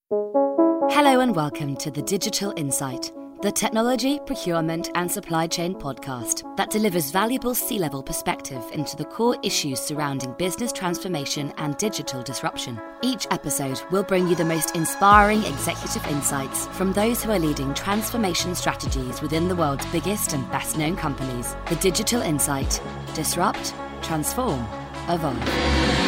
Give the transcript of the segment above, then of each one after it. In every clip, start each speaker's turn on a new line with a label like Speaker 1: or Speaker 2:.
Speaker 1: Hello and welcome to The Digital Insight, the technology, procurement and supply chain podcast that delivers valuable C-level perspective into the core issues surrounding business transformation and digital disruption. Each episode will bring you the most inspiring executive insights from those who are leading transformation strategies within the world's biggest and best-known companies. The Digital Insight. Disrupt, transform, evolve.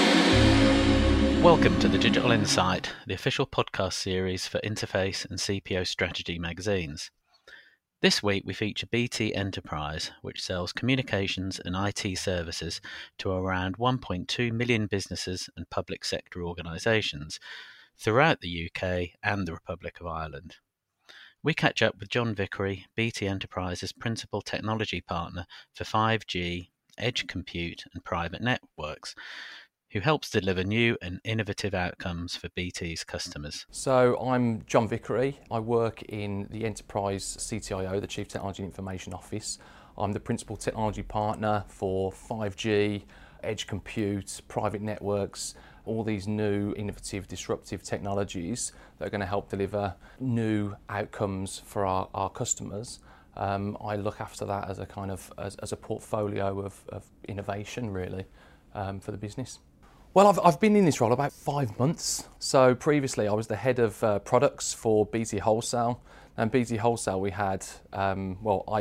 Speaker 2: Welcome to The Digital Insight, the official podcast series for Interface and CPO Strategy magazines. This week we feature BT Enterprise, which sells communications and IT services to around 1.2 million businesses and public sector organisations throughout the UK and the Republic of Ireland. We catch up with John Vickery, BT Enterprise's Principal Technology Partner for 5G, Edge Compute and Private Networks, who helps deliver new and innovative outcomes for BT's customers.
Speaker 3: So I'm John Vickery. I work in the Enterprise CTIO, the Chief Technology Information Office. I'm the Principal Technology Partner for 5G, Edge Compute, Private Networks, all these new, innovative, disruptive technologies that are going to help deliver new outcomes for our customers. I look after that as a kind of as a portfolio of innovation, really, for the business. Well, I've been in this role about 5 months. So previously I was the head of products for BT Wholesale. And BT Wholesale we had, in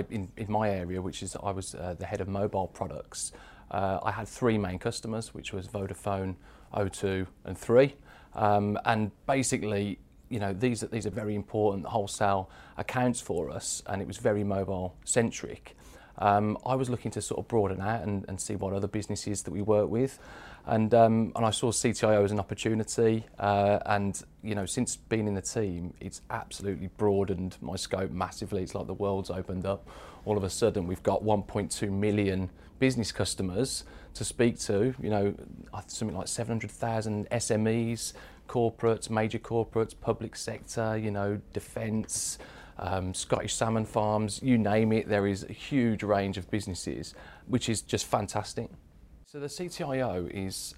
Speaker 3: my area, which is I was the head of mobile products, I had 3 main customers, which was Vodafone, O2 and Three. And basically, you know, these are very important wholesale accounts for us, and it was very mobile centric. I was looking to sort of broaden out and see what other businesses that we work with, and I saw CTIO as an opportunity, and you know, since being in the team, it's absolutely broadened my scope massively. It's like the world's opened up. All of a sudden, we've got 1.2 million business customers to speak to. You know, something like 700,000 SMEs, corporates, major corporates, public sector. You know, defence. Scottish salmon farms, you name it, there is a huge range of businesses, which is just fantastic. So the CTIO is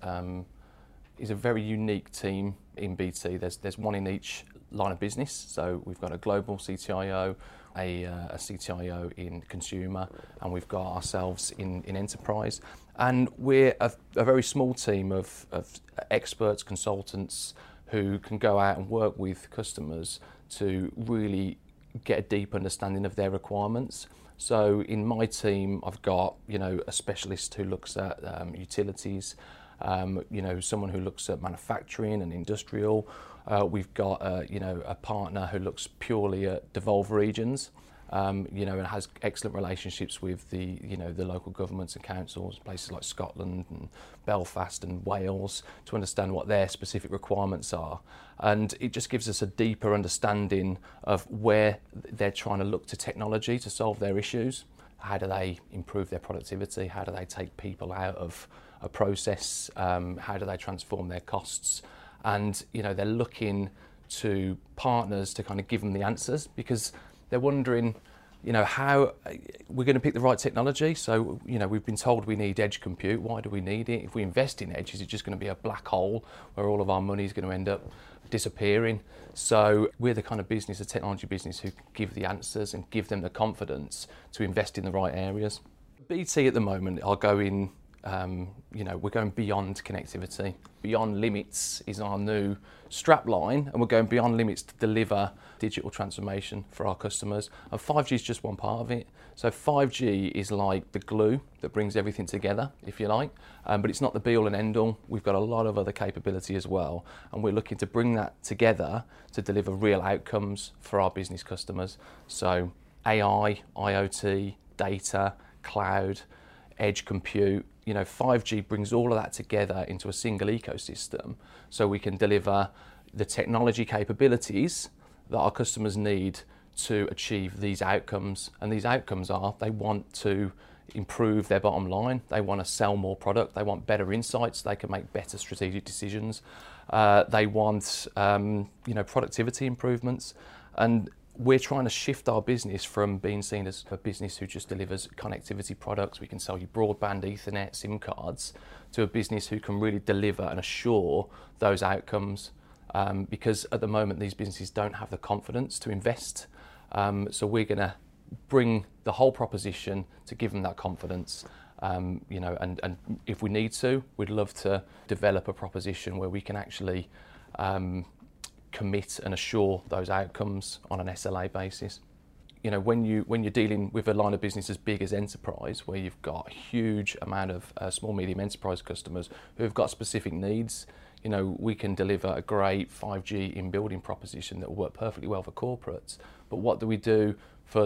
Speaker 3: a very unique team in BT. There's one in each line of business. So we've got a global CTIO, a CTIO in consumer, and we've got ourselves in enterprise. And we're a very small team of experts, consultants, who can go out and work with customers to really get a deep understanding of their requirements. So in my team, I've got, you know, a specialist who looks at utilities, you know, someone who looks at manufacturing and industrial. We've got, a partner who looks purely at devolved regions, you know, and has excellent relationships with the local governments and councils, places like Scotland and Belfast and Wales, to understand what their specific requirements are. And it just gives us a deeper understanding of where they're trying to look to technology to solve their issues. How do they improve their productivity? How do they take people out of a process? How do they transform their costs? And, you know, they're looking to partners to kind of give them the answers, because they're wondering, you know, how we're going to pick the right technology. So, you know, we've been told we need edge compute. Why do we need it? If we invest in edge, is it just going to be a black hole where all of our money is going to end up disappearing? So we're the kind of business, a technology business, who can give the answers and give them the confidence to invest in the right areas. BT at the moment are going, we're going beyond connectivity. Beyond limits is our new strapline, and we're going beyond limits to deliver digital transformation for our customers. And 5G is just one part of it. So 5G is like the glue that brings everything together, if you like, but it's not the be all and end all. We've got a lot of other capability as well, and we're looking to bring that together to deliver real outcomes for our business customers. So AI, IoT, data, cloud, edge compute, you know, 5G brings all of that together into a single ecosystem, so we can deliver the technology capabilities that our customers need to achieve these outcomes. And these outcomes are, they want to improve their bottom line, they want to sell more product, they want better insights, they can make better strategic decisions, they want productivity improvements. And we're trying to shift our business from being seen as a business who just delivers connectivity products, we can sell you broadband, Ethernet, SIM cards, to a business who can really deliver and assure those outcomes. because at the moment these businesses don't have the confidence to invest. So we're going to bring the whole proposition to give them that confidence. And if we need to, we'd love to develop a proposition where we can actually commit and assure those outcomes on an SLA basis. When you're dealing with a line of business as big as enterprise, where you've got a huge amount of small, medium enterprise customers who have got specific needs, we can deliver a great 5G in-building proposition that will work perfectly well for corporates. But what do we do for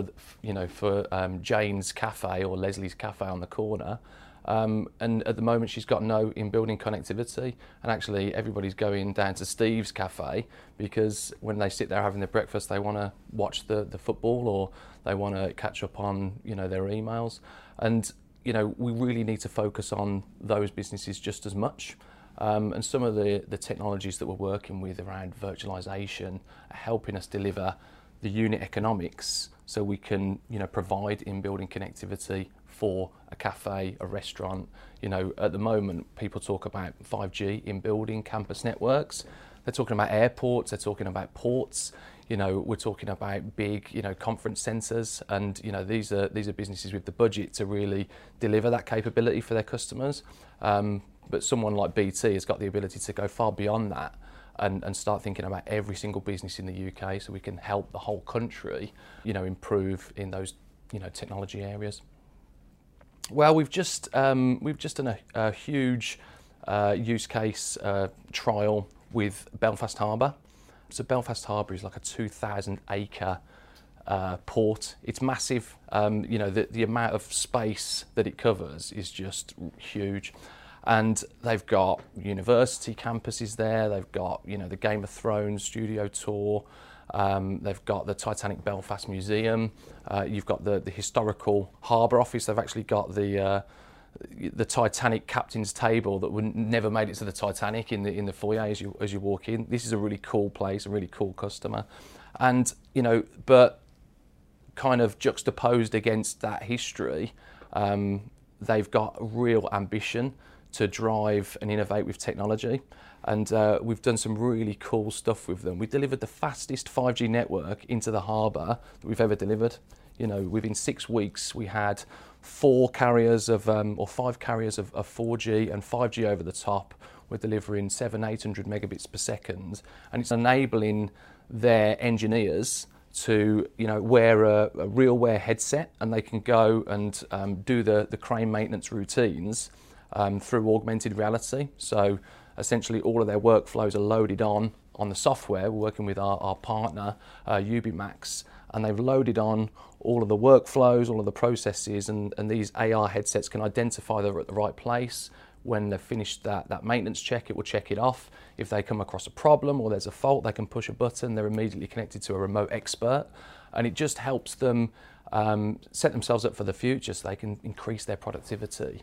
Speaker 3: Jane's Cafe or Leslie's Cafe on the corner? And at the moment she's got no in-building connectivity, and actually everybody's going down to Steve's Cafe because when they sit there having their breakfast they want to watch the football, or they want to catch up on their emails. And we really need to focus on those businesses just as much. And some of the technologies that we're working with around virtualization are helping us deliver the unit economics so we can provide in-building connectivity for a cafe, a restaurant. At the moment people talk about 5G in-building campus networks. They're talking about airports, they're talking about ports, we're talking about big conference centres, and these are businesses with the budget to really deliver that capability for their customers. But someone like BT has got the ability to go far beyond that and start thinking about every single business in the UK, so we can help the whole country improve in those technology areas. Well, we've just done a huge use case trial with Belfast Harbour. So Belfast Harbour is like a 2,000 acre port. It's massive. The amount of space that it covers is just huge. And they've got university campuses there. They've got the Game of Thrones studio tour. They've got the Titanic Belfast Museum. You've got the historical harbour office. They've actually got the Titanic captain's table that would never made it to the Titanic in the foyer as you walk in. This is a really cool place, a really cool customer, and but kind of juxtaposed against that history, they've got real ambition to drive and innovate with technology. And we've done some really cool stuff with them. We delivered the fastest 5G network into the harbour that we've ever delivered. Within 6 weeks we had 5 carriers of 4G and 5G over the top. We're delivering 700-800 megabits per second, and it's enabling their engineers to wear a RealWear headset, and they can go and do the crane maintenance routines through augmented reality. So essentially all of their workflows are loaded on the software. We're working with our partner, Ubimax, and they've loaded on all of the workflows, all of the processes, and these AR headsets can identify they're at the right place. When they've finished that maintenance check, it will check it off. If they come across a problem or there's a fault, they can push a button. They're immediately connected to a remote expert, and it just helps them set themselves up for the future so they can increase their productivity,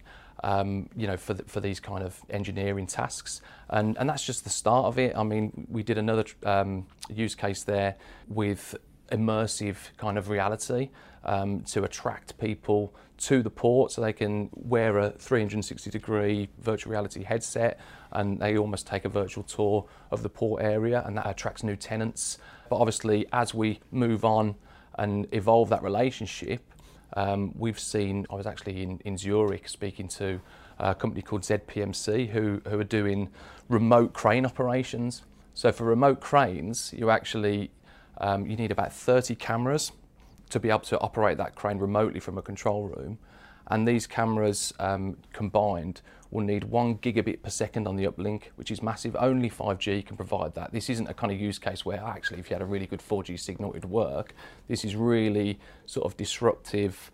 Speaker 3: for these kind of engineering tasks. And that's just the start of it. I mean, we did another use case there with immersive kind of reality to attract people to the port, so they can wear a 360-degree virtual reality headset and they almost take a virtual tour of the port area, and that attracts new tenants. But obviously, as we move on and evolve that relationship, we've seen, I was actually in Zurich speaking to a company called ZPMC who are doing remote crane operations. So for remote cranes, you actually you need about 30 cameras to be able to operate that crane remotely from a control room. And these cameras combined will need 1 gigabit per second on the uplink, which is massive. Only 5G can provide that. This isn't a kind of use case where actually if you had a really good 4G signal it would work. This is really sort of disruptive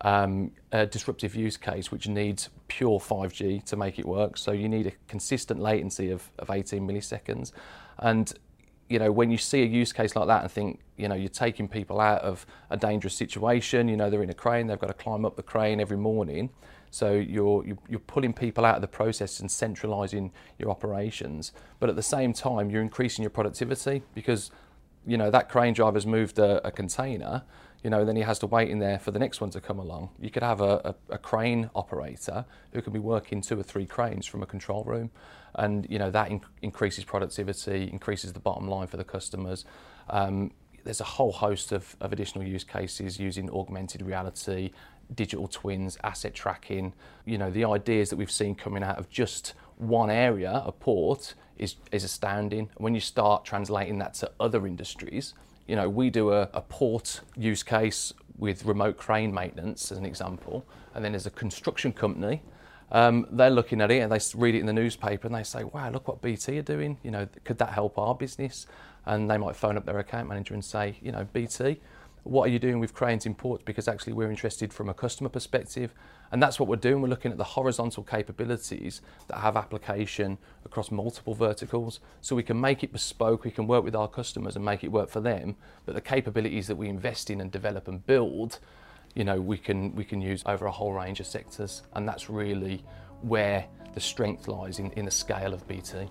Speaker 3: use case which needs pure 5G to make it work. So you need a consistent latency of 18 milliseconds. And when you see a use case like that and think, you're taking people out of a dangerous situation, they're in a crane, they've got to climb up the crane every morning. So you're pulling people out of the process and centralising your operations. But at the same time, you're increasing your productivity because you know, that crane driver's moved a container, you know, then he has to wait in there for the next one to come along. You could have a crane operator who can be working 2 or 3 cranes from a control room, and you know that increases productivity, increases the bottom line for the customers. There's a whole host of additional use cases using augmented reality, digital twins, asset tracking. You know, the ideas that we've seen coming out of just one area, a port, is astounding. When you start translating that to other industries, you know, we do a port use case with remote crane maintenance as an example, and then there's a construction company. They're looking at it and they read it in the newspaper and they say, wow, look what BT are doing. You know, could that help our business? And they might phone up their account manager and say, you know, BT, what are you doing with cranes in ports? Because actually we're interested from a customer perspective. And that's what we're doing. We're looking at the horizontal capabilities that have application across multiple verticals. So we can make it bespoke, we can work with our customers and make it work for them. But the capabilities that we invest in and develop and build, you know, we can use over a whole range of sectors. And that's really where the strength lies in the scale of BT.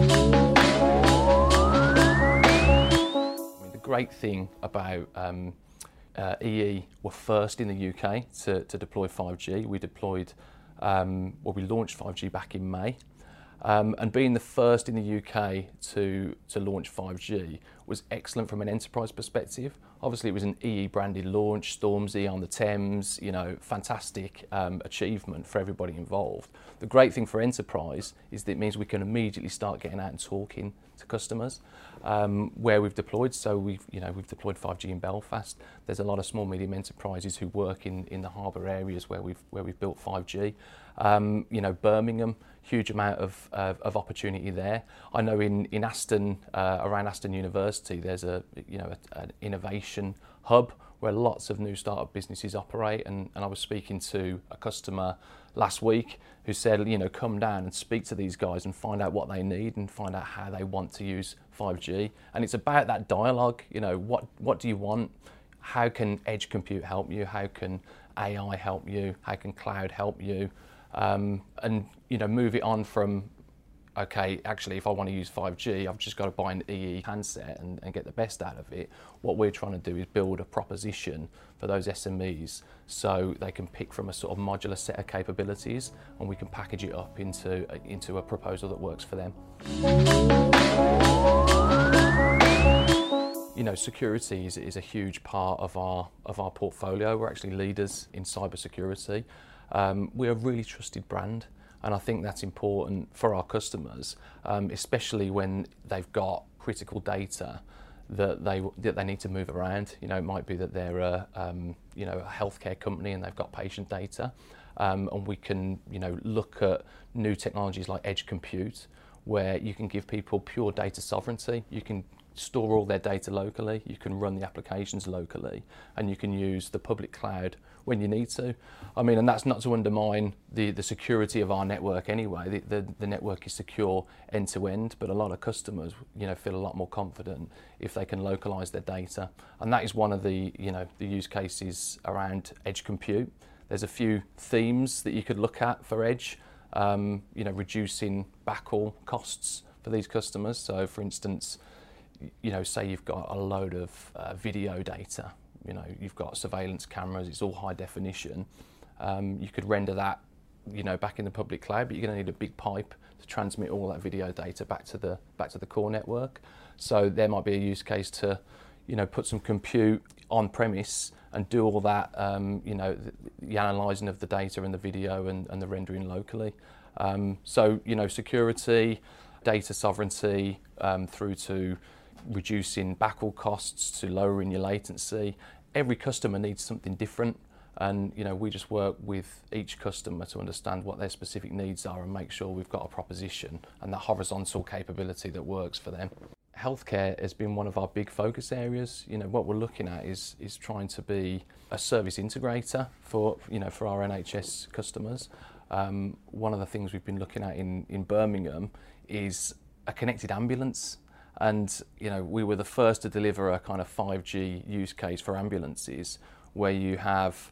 Speaker 3: The great thing about EE were first in the UK to deploy 5G. We deployed, we launched 5G back in May. And being the first in the UK to launch 5G was excellent from an enterprise perspective. Obviously it was an EE branded launch, Stormzy on the Thames, you know, fantastic achievement for everybody involved. The great thing for enterprise is that it means we can immediately start getting out and talking to customers where we've deployed. So we've deployed 5G in Belfast. There's a lot of small medium enterprises who work in the harbour areas where we've built 5G. You know, Birmingham, huge amount of opportunity there. I know in Aston, around Aston University, there's an innovation hub where lots of new startup businesses operate. And I was speaking to a customer last week who said, you know, come down and speak to these guys and find out what they need and find out how they want to use 5G. And it's about that dialogue. You know, what do you want? How can edge compute help you? How can AI help you? How can cloud help you? And you know, move it on from, okay, actually if I want to use 5G, I've just got to buy an EE handset and get the best out of it. What we're trying to do is build a proposition for those SMEs so they can pick from a sort of modular set of capabilities and we can package it up into a proposal that works for them. You know, security is a huge part of our portfolio. We're actually leaders in cybersecurity. We're a really trusted brand, and I think that's important for our customers, especially when they've got critical data that they need to move around. You know, it might be that they're a healthcare company and they've got patient data, and we can, you know, look at new technologies like edge compute, where you can give people pure data sovereignty. You can store all their data locally, you can run the applications locally, and you can use the public cloud when you need to. I mean, and that's not to undermine the security of our network anyway. The network is secure end to end, but a lot of customers, you know, feel a lot more confident if they can localize their data. And that is one of the use cases around edge compute. There's a few themes that you could look at for edge, you know, reducing backhaul costs for these customers. So for instance, you know, say you've got a load of video data, you know, you've got surveillance cameras, it's all high definition. You could render that, you know, back in the public cloud, but you're going to need a big pipe to transmit all that video data back to the core network. So there might be a use case to, you know, put some compute on premise and do all that, you know, the analysing of the data and the video and the rendering locally. So, you know, security, data sovereignty, through to reducing backhaul costs, to lowering your latency. Every customer needs something different, and you know, we just work with each customer to understand what their specific needs are and make sure we've got a proposition and that horizontal capability that works for them. Healthcare has been one of our big focus areas. You know, what we're looking at is trying to be a service integrator for our NHS customers. One of the things we've been looking at in Birmingham is a connected ambulance. And you know, we were the first to deliver a kind of 5G use case for ambulances, where you have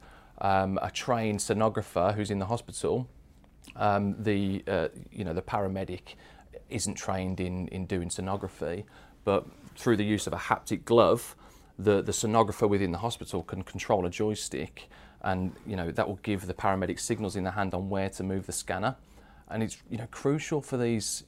Speaker 3: a trained sonographer who's in the hospital. The paramedic isn't trained in doing sonography, but through the use of a haptic glove, the sonographer within the hospital can control a joystick, and that will give the paramedic signals in the hand on where to move the scanner. And it's crucial for these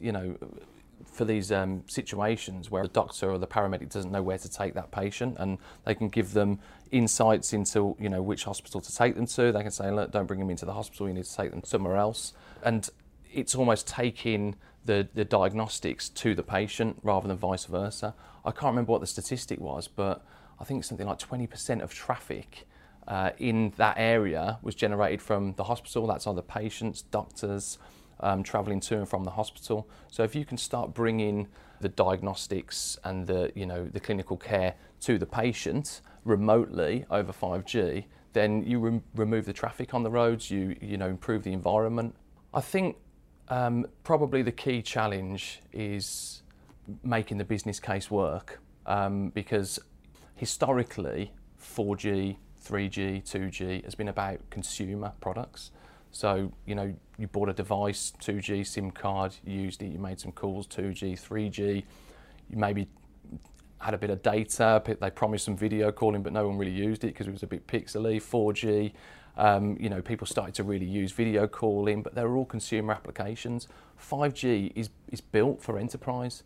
Speaker 3: situations where the doctor or the paramedic doesn't know where to take that patient, and they can give them insights into which hospital to take them to. They can say, look, don't bring them into the hospital, you need to take them somewhere else. And it's almost taking the diagnostics to the patient rather than vice versa. I can't remember what the statistic was, but I think something like 20% of traffic in that area was generated from the hospital. That's either patients, doctors, travelling to and from the hospital. So if you can start bringing the diagnostics and the clinical care to the patient remotely over 5G, then you remove the traffic on the roads, you improve the environment. I think probably the key challenge is making the business case work, because historically 4G, 3G, 2G has been about consumer products. So, you bought a device, 2G, SIM card, you used it, you made some calls, 2G, 3G, you maybe had a bit of data, they promised some video calling, but no one really used it because it was a bit pixely. 4G, people started to really use video calling, but they were all consumer applications. 5G is built for enterprise.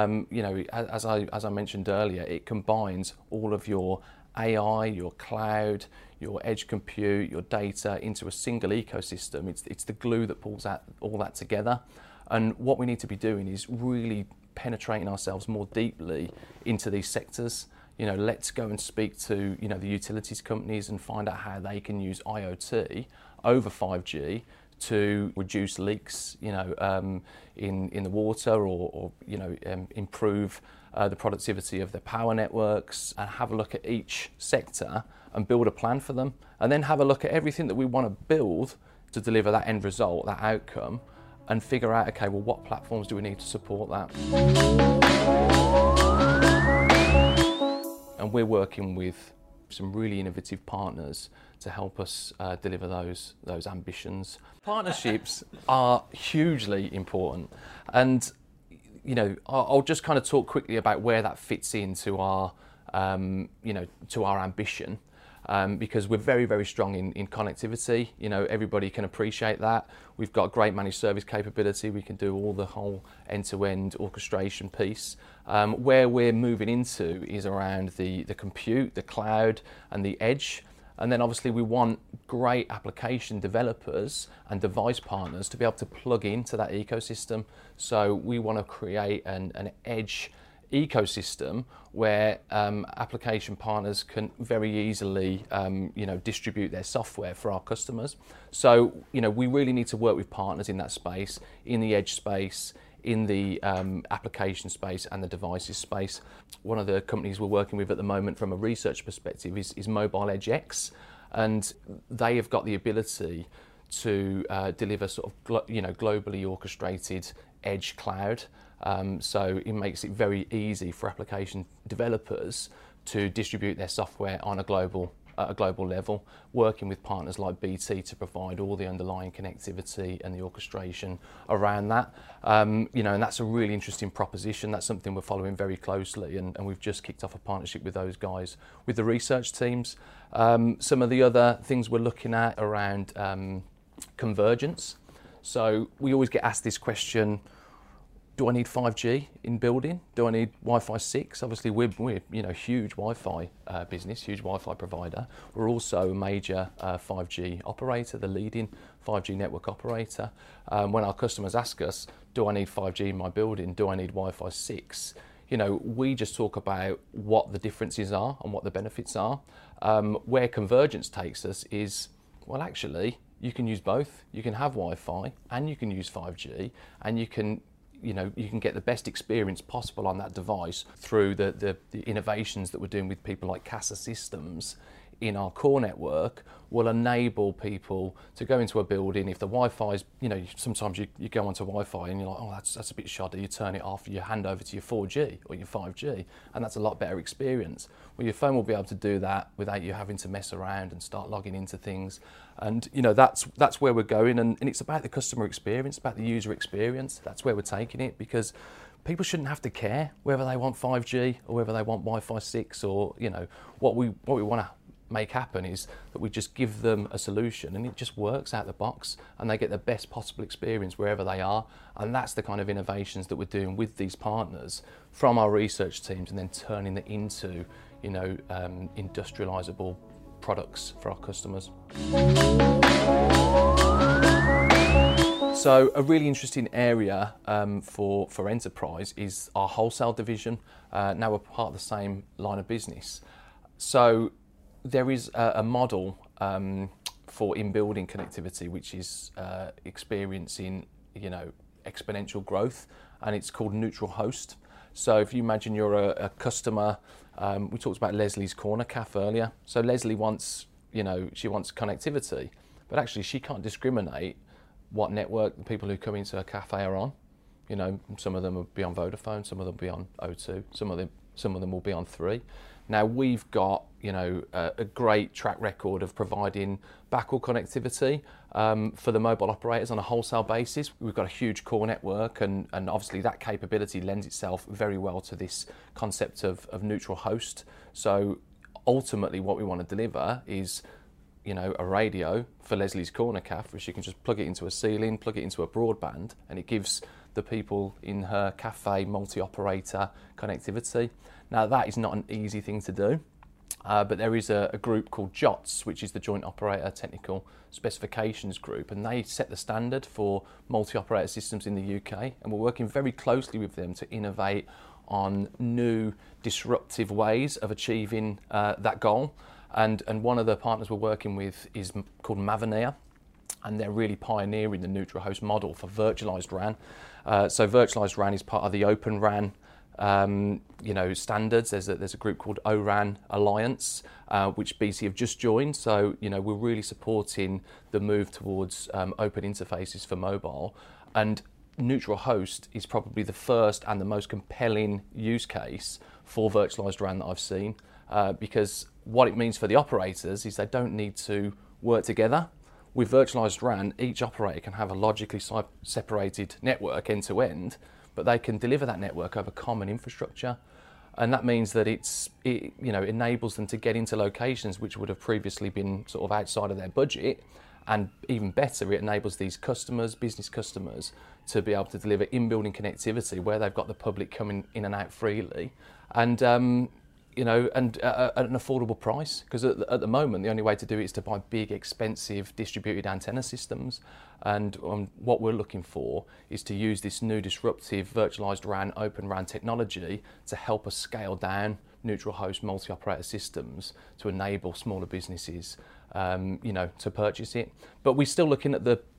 Speaker 3: As I mentioned earlier, it combines all of your AI, your cloud, your edge compute, your data into a single ecosystem. It's the glue that pulls all that together. And what we need to be doing is really penetrating ourselves more deeply into these sectors. Let's go and speak to the utilities companies and find out how they can use IoT over 5G to reduce leaks, in the water, or improve the productivity of their power networks, and have a look at each sector and build a plan for them, and then have a look at everything that we want to build to deliver that end result, that outcome, and figure out, okay, well, what platforms do we need to support that? And we're working with some really innovative partners to help us deliver those ambitions. Partnerships are hugely important, and I'll just kind of talk quickly about where that fits into our to our ambition, because we're very, very strong in connectivity. Everybody can appreciate that. We've got great managed service capability. We can do all the whole end-to-end orchestration piece. Where we're moving into is around the compute, the cloud, and the edge. And then obviously we want great application developers and device partners to be able to plug into that ecosystem. So we want to create an edge ecosystem where application partners can very easily distribute their software for our customers. So we really need to work with partners in that space, in the edge space, in the application space and the devices space. One of the companies we're working with at the moment from a research perspective is Mobile Edge X, and they have got the ability to deliver sort of globally orchestrated edge cloud. So it makes it very easy for application developers to distribute their software on a global level, working with partners like BT to provide all the underlying connectivity and the orchestration around that. And that's a really interesting proposition. That's something we're following very closely, and we've just kicked off a partnership with those guys, with the research teams. Some of the other things we're looking at around convergence. So we always get asked this question: do I need 5G in building? Do I need Wi-Fi 6? Obviously, we're huge Wi-Fi business, huge Wi-Fi provider. We're also a major 5G operator, the leading 5G network operator. When our customers ask us, do I need 5G in my building? Do I need Wi-Fi 6? We just talk about what the differences are and what the benefits are. Where convergence takes us is, well, actually, you can use both. You can have Wi-Fi and you can use 5G, and you can get the best experience possible on that device through the innovations that we're doing with people like Casa Systems in our core network will enable people to go into a building. If the Wi-Fi is, sometimes you go onto Wi-Fi and you're like, oh, that's a bit shoddy. You turn it off, you hand over to your 4G or your 5G, and that's a lot better experience. Well, your phone will be able to do that without you having to mess around and start logging into things. And that's where we're going, and it's about the customer experience, about the user experience. That's where we're taking it, because people shouldn't have to care whether they want 5G or whether they want Wi-Fi 6 or, what we want to make happen is that we just give them a solution and it just works out the box and they get the best possible experience wherever they are. And that's the kind of innovations that we're doing with these partners from our research teams and then turning it into, industrialisable products for our customers. So a really interesting area for enterprise is our wholesale division. Now we're part of the same line of business. So there is a model for in-building connectivity which is experiencing, exponential growth, and it's called neutral host. So if you imagine you're a customer, we talked about Leslie's Corner Cafe earlier. So Leslie wants, she wants connectivity, but actually she can't discriminate what network the people who come into a cafe are on. Some of them will be on Vodafone, some of them will be on O2, some of them will be on 3. Now we've got, a great track record of providing backhaul connectivity for the mobile operators on a wholesale basis. We've got a huge core network, and obviously that capability lends itself very well to this concept of neutral host. So ultimately what we want to deliver is a radio for Leslie's Corner Cafe, which you can just plug it into a ceiling, plug it into a broadband, and it gives the people in her cafe multi-operator connectivity. Now that is not an easy thing to do, but there is a group called JOTS, which is the Joint Operator Technical Specifications Group, and they set the standard for multi-operator systems in the UK, and we're working very closely with them to innovate on new disruptive ways of achieving that goal. And one of the partners we're working with is called Mavenir, and they're really pioneering the neutral host model for virtualized RAN. So virtualized RAN is part of the Open RAN standards. There's a group called ORAN Alliance, which BT have just joined. So we're really supporting the move towards open interfaces for mobile, and neutral host is probably the first and the most compelling use case for virtualized RAN that I've seen, because what it means for the operators is they don't need to work together. With virtualized RAN, each operator can have a logically separated network end to end, but they can deliver that network over common infrastructure. And that means that it enables them to get into locations which would have previously been sort of outside of their budget. And even better, it enables these customers, business customers, to be able to deliver in-building connectivity where they've got the public coming in and out freely, and at an affordable price. Because at the moment, the only way to do it is to buy big, expensive, distributed antenna systems. And what we're looking for is to use this new disruptive virtualized RAN, open RAN technology to help us scale down neutral host multi-operator systems to enable smaller businesses, to purchase it. But we're still looking at the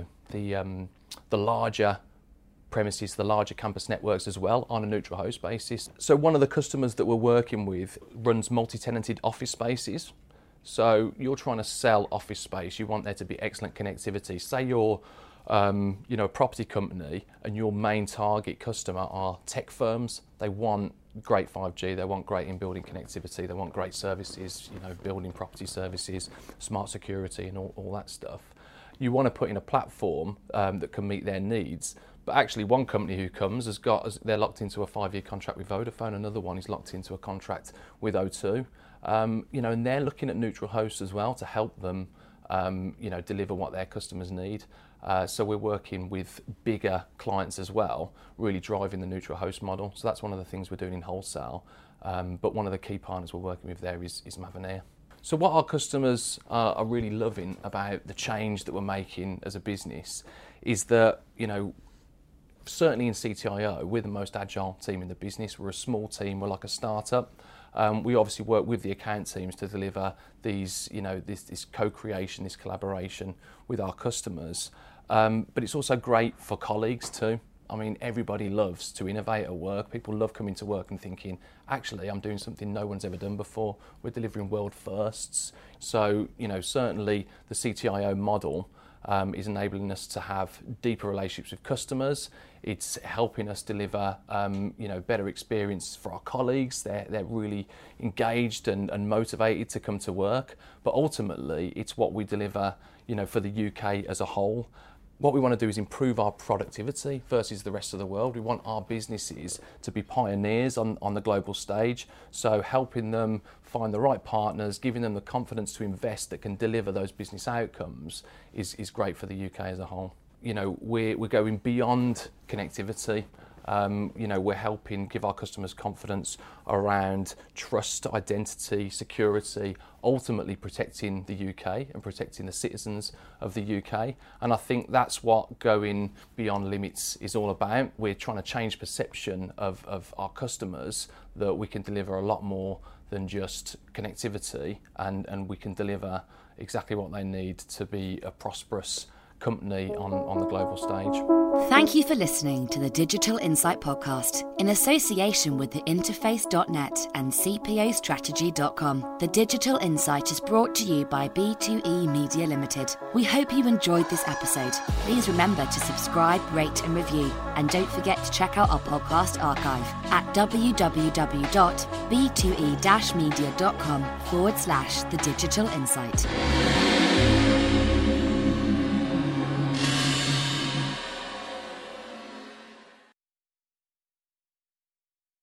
Speaker 3: larger premises, the larger campus networks as well on a neutral host basis. So one of the customers that we're working with runs multi-tenanted office spaces. So you're trying to sell office space, you want there to be excellent connectivity. Say you're a property company and your main target customer are tech firms. They want great 5G, they want great in-building connectivity, they want great services, building property services, smart security and all that stuff. You want to put in a platform that can meet their needs. But actually one company who comes they're locked into a 5-year contract with Vodafone, another one is locked into a contract with O2. And they're looking at neutral hosts as well to help them deliver what their customers need. So we're working with bigger clients as well, really driving the neutral host model. So that's one of the things we're doing in wholesale. But one of the key partners we're working with there is Mavenir. So what our customers are really loving about the change that we're making as a business is that, certainly in CTIO, we're the most agile team in the business. We're a small team, we're like a startup. We obviously work with the account teams to deliver these, this co-creation, this collaboration with our customers. But it's also great for colleagues too. I mean, everybody loves to innovate at work. People love coming to work and thinking, actually, I'm doing something no one's ever done before. We're delivering world firsts. So, certainly the CTIO model is enabling us to have deeper relationships with customers. It's helping us deliver, better experience for our colleagues. They're really engaged and motivated to come to work. But ultimately, it's what we deliver, for the UK as a whole. What we want to do is improve our productivity versus the rest of the world. We want our businesses to be pioneers on the global stage. So helping them find the right partners, giving them the confidence to invest that can deliver those business outcomes is great for the UK as a whole. You know, we're going beyond connectivity. You know, we're helping give our customers confidence around trust, identity, security, ultimately protecting the UK and protecting the citizens of the UK. And I think that's what going beyond limits is all about. We're trying to change perception of our customers that we can deliver a lot more than just connectivity, and we can deliver exactly what they need to be a prosperous company on the global stage.
Speaker 1: Thank you for listening to the Digital Insight Podcast. In association with the Interface.net and CPOstrategy.com, the Digital Insight is brought to you by B2E Media Limited. We hope you enjoyed this episode. Please remember to subscribe, rate and review. And don't forget to check out our podcast archive at www.b2e-media.com/The Digital Insight.